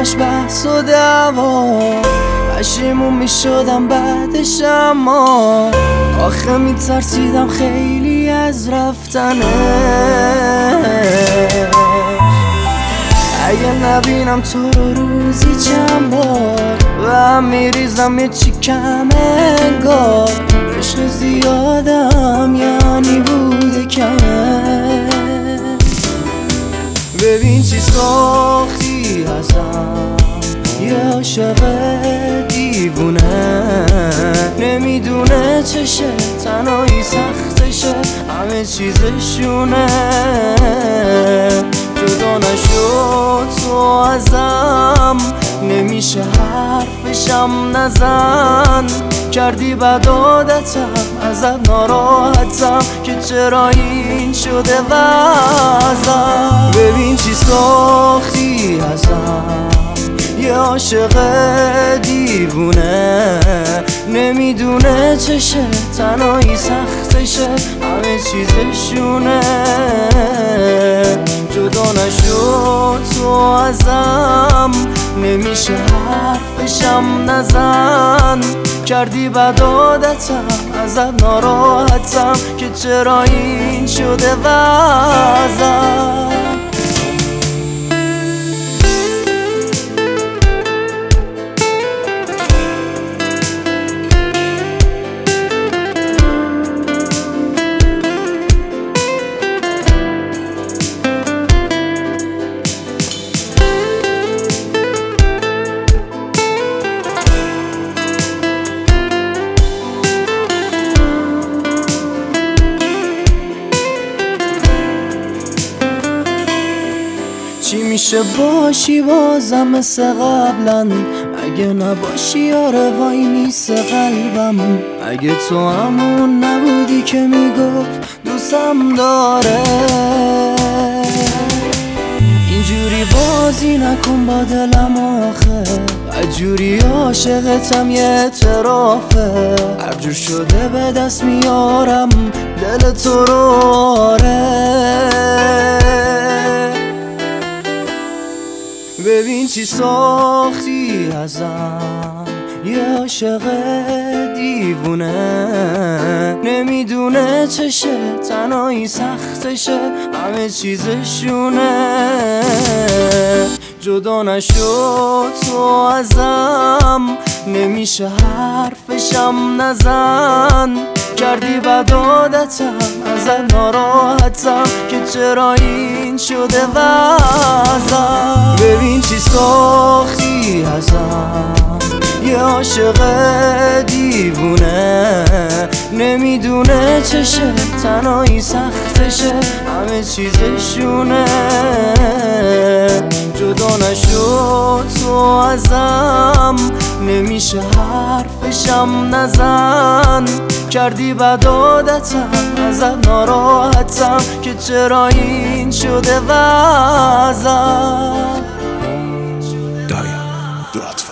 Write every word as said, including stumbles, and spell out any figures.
همش بحث و دعوا، پشیمون میشدم بعدش اما آخه میترسیدم خیلی از رفتنش. اگه نبینم تو رو روزی چند بار و هم میریزم یه چی کم انگار، عشق زیادم یعنی بوده کمه. ببین چی ساختی ازم، یه عاشق دیوونه، نمیدونه چشه تنهایی سختشه، همه چیزشونه. جدا نشد تو ازم، نمیشه حرفشم نزن، کردی بد عادتم، ازت ناراحتم که چرا این شده وضعم. ببین چی ساختی ازم، یه عاشق دیوونه، نمیدونه چشه تنهایی سختشه، همه چیزشونه. جدا نشد تو ازم، نمیشه حرفشم نزن، کردی بد عادتم، ازت ناراحتم که چرا این شده وضعم. چی میشه باشی بازم مثل قبلا، اگه نباشی آره وای میسه قلبم. اگه تو همون نبودی که میگفت دوستم داره، اینجوری بازی نکن با دلم آخه، بدجوری عاشقتم یه اعترافه، هر جور شده به دست میارم دل تو رو آره. ببین چی ساختی ازم، یه عاشق دیوونه، نمیدونه چشه تنهایی سختشه، همه چیزشونه. جدا نشد تو ازم، نمیشه حرفشم نزن، کردی بد عادتم، ازت ناراحتم که چرا این شده وضعم. ببین چی ساختی ازم، یه عاشق دیوونه، نمیدونه چشه تنهایی سختشه، همه چیزشونه. جدا نشد تو ازم، نمیشه حرفشم نزن، کردی بد عادتم، ازت ناراحتم که چرا این شده وضعم. دایا لطفا